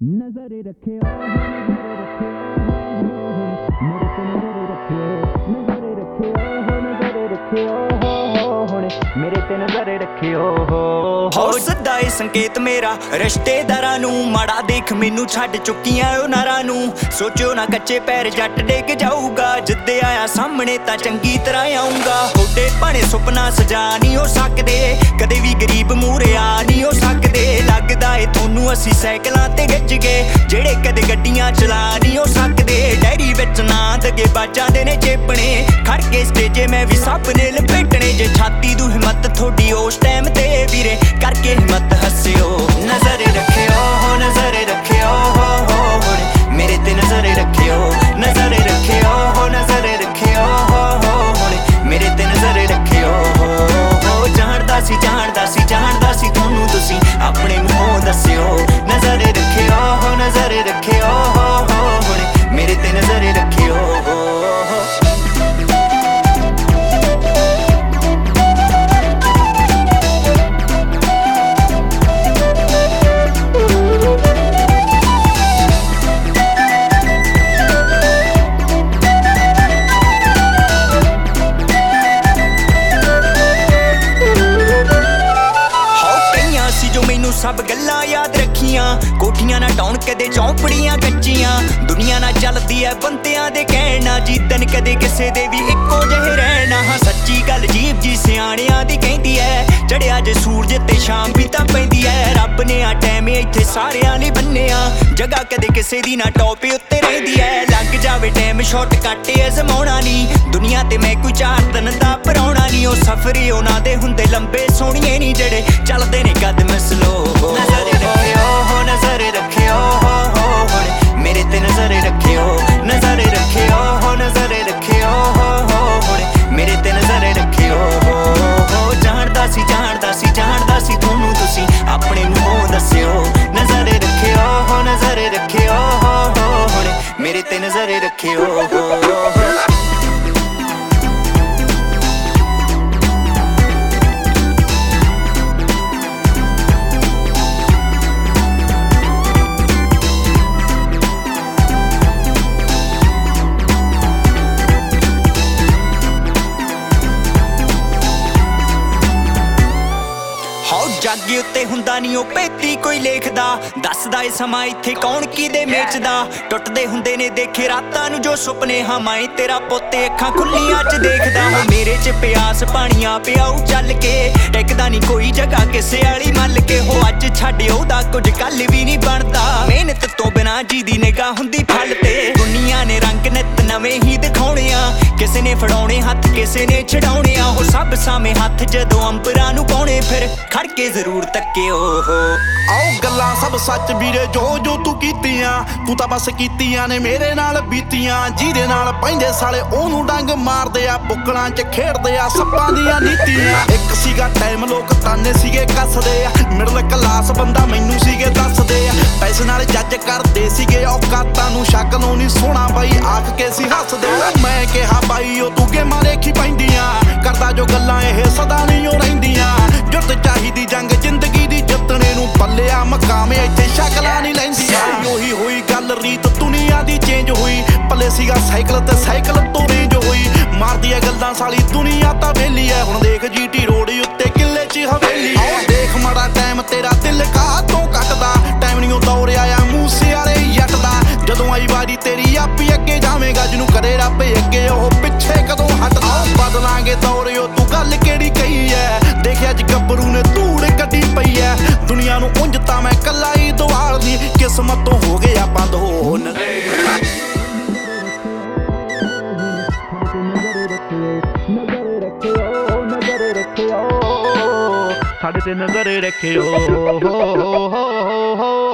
नजरे रखे मेरे ते नजरे रखियो हो सदा ए संकेत मेरा रिश्तेदारां नू माड़ा देख मैनू छड्ड चुकियां ओ नारां नू सोचो ना कच्चे पैर जट डिग जाऊगा जिद्दे आया सामने तां चंगी तरह आऊंगा थोड़े भाणे सुपना सजा नहीं हो सकदे कदे भी गरीब मूहरे आ नहीं हो सकदे लगदा ए थोनू असी साइकलां ते गिज गए जेड़े कदे गड्डियां चला नहीं हो सकदे डायरी विच ना दगे बाजां दे ने चेपणे खड़ के स्टेजे मैं भी सब ने लपेटने जे छाती तू हिम्मत थोड़ी उस टाइम ते वीरे करके हिम्मत हस्सियो नजरे रखियो नजरे रखियो मेरे ते नजरे रखियो नजरे रखियो नजरे रखियो मेरे ते नजरे रखियो जानदा सी थोनू तुसी अपने मूंहों दस्सियो नजरे रखियो नजरे रखियो मेरे ते नजरे रखियो सब गल्लां याद रखियां कोठियां ना टाउन कदे चौंपड़ियां कच्चियां दुनिया ना चलदी है बंदियां दे कहना जीतन कदे किसे दे भी इक्को जहे रहना हाँ सच्ची गल जीव जी सियाणियां दी कहंदी है चढ़िया जे सूरज ते शाम भी तां पैंदी है रब ने आ टाइम इत्थे सारियां लई बन्निया जगह कदे किसे दी ना टॉप उत्ते रहिंदी है लग जावे टाइम शॉर्ट कट अजमाउणा नहीं दुनिया ते मैं कोई चार दिन दा पराउणा नहीं ओ सफर उन्हां दे हुंदे लंबे सोहणिए नहीं जेड़े चलदे ने कदम स्लो नजरे रखियो नजरे रखियो मेरे ते नजरे रखियो नजरे रखियो नजरे रखियो मेरे ते नजरे रखियो जानदा सी थोनू तुसी अपने मूंहों दस्सियो नजरे रखियो नजरे रखियो मेरे ते नजरे रखियो जागे उत्ते हुंदा नहीं ओ पेती कोई लेखदा दसदा ए समा इत्थे कौन किदे मेचदा टुटदे हुंदे ने देखे रातां नू जो सुपने हां मैं तेरा पोते अखां खुल्लियां च देखदा हो मेरे च प्यास पानियां पियाऊ चल के टिकदा नहीं कोई जगह किसे वाली मल के हो अज छड्ड ओदा कुछ कल भी नहीं बनदा मेहनत तो बिना जी दी निगाह हुंदी फल ते दुनिया ने रंग नित नवें ही दिखाउणे आ किसे ने फड़ाउणे हत्थ किसे ने छड़ाउणे आ हो सब सामे हत्थ जदों अंबरां नू पाउणे फिर खड़ के जरूर तक्कियो आओ गल्लां सब सच वीरे जो जो तू कीतियां तू तां बस कीतियां ने मेरे नाल बीतियां जिहदे नाल पैंदे साले ओनू डंग मारदे आ बुक्कलां च खेडदे आ सप्पां दियां नीतियां एक सीगा टाइम लोक ताने सीगे कसदे आ मिडल क्लास बंदा मैनू सीगे दसदे आ पैसे नाल जज करदे सीगे औकातां नू शक्ल नहीं सोहना बाई आख के सी हसदे मैं कहा बाई ओ तू गेमां देखी पैंदियां करदा जो गल्लां ਇਹ सदा नहीं ओ रहिंदियां जुट चाहिदी जंग जिंदगी दी जितने नू पल्लिया मकामे इत्थे शकलां नहीं लैंदियां ओही होई गल रीत दुनिया दी चेंज हुई पल्ले सीगा साइकिल ते साइकिल तो रेंज हुई मारदी है गल्लां साली दुनिया तां वेली है हुण देख जीटी रोड उत्ते किले च हवेली है देख माड़ा टाइम तेरा दिल कातों कटदा टाइम नहीं दौड़ आया मूसे वाले जट दा जदों आई वारी तेरी आपी अगे जावेगा जिनू करे रब अगे ओह पिछे कदों हटदा बदलांगे दौड़ तू गल केड़ी कही है देखिया ज गब्बरू ने धूड़ कड्डी पई है दुनिया नू उंज तां मैं कल्ला ही दवालदी किस्मत तो हो गया बंद होन साडे ते नजरे रखियो